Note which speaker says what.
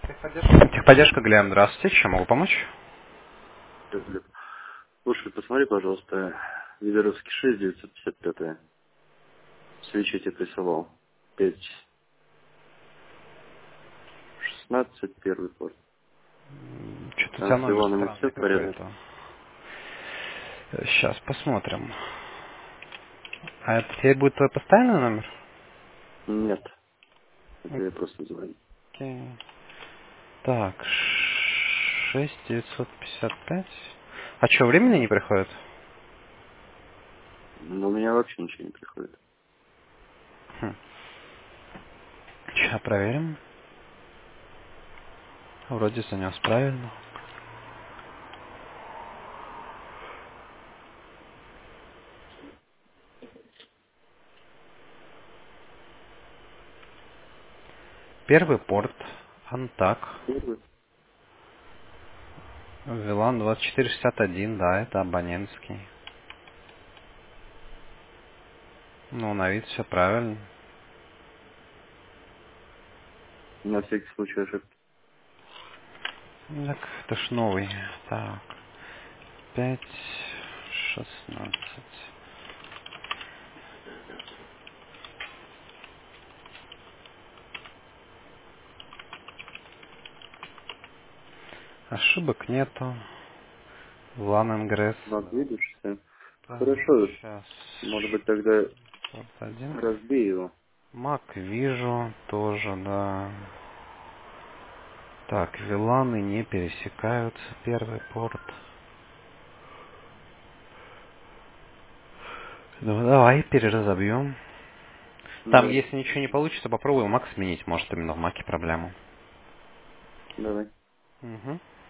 Speaker 1: Техподдержка, Глеб, здравствуйте. Чем могу помочь?
Speaker 2: Слушай, посмотри, пожалуйста, Ведеровский 6, 955. Свечи тебе присылал. 5, 16, первый порт.
Speaker 1: Что-то у
Speaker 2: Там
Speaker 1: тебя
Speaker 2: с
Speaker 1: номер
Speaker 2: Иванами все
Speaker 1: странный
Speaker 2: в порядке?
Speaker 1: какой-то. Сейчас посмотрим. А это теперь будет твой постоянный номер?
Speaker 2: Нет, это я просто звоню.
Speaker 1: Окей. Так, 6955. А что, времени не приходит?
Speaker 2: Но у меня вообще ничего не приходит.
Speaker 1: Сейчас проверим. Вроде занес правильно. Первый порт. Антак.
Speaker 2: Первый?
Speaker 1: Вилан 2461, да, это абонентский. Ну, на вид все правильно.
Speaker 2: На всякий случай ошибки.
Speaker 1: Так, это ж новый. Так, 5, 16. Ошибок нету. Лан
Speaker 2: Вот видишь, все.
Speaker 1: Так,
Speaker 2: Хорошо,
Speaker 1: сейчас.
Speaker 2: может быть тогда
Speaker 1: Порт 1.
Speaker 2: разбей его.
Speaker 1: Мак вижу тоже, да. Так, виланы не пересекаются. Первый порт. Ну, давай переразобьем. Там,
Speaker 2: Давай,
Speaker 1: если ничего не получится, попробуем Мак сменить. Может, именно в Маке проблема.
Speaker 2: давай.
Speaker 1: Угу.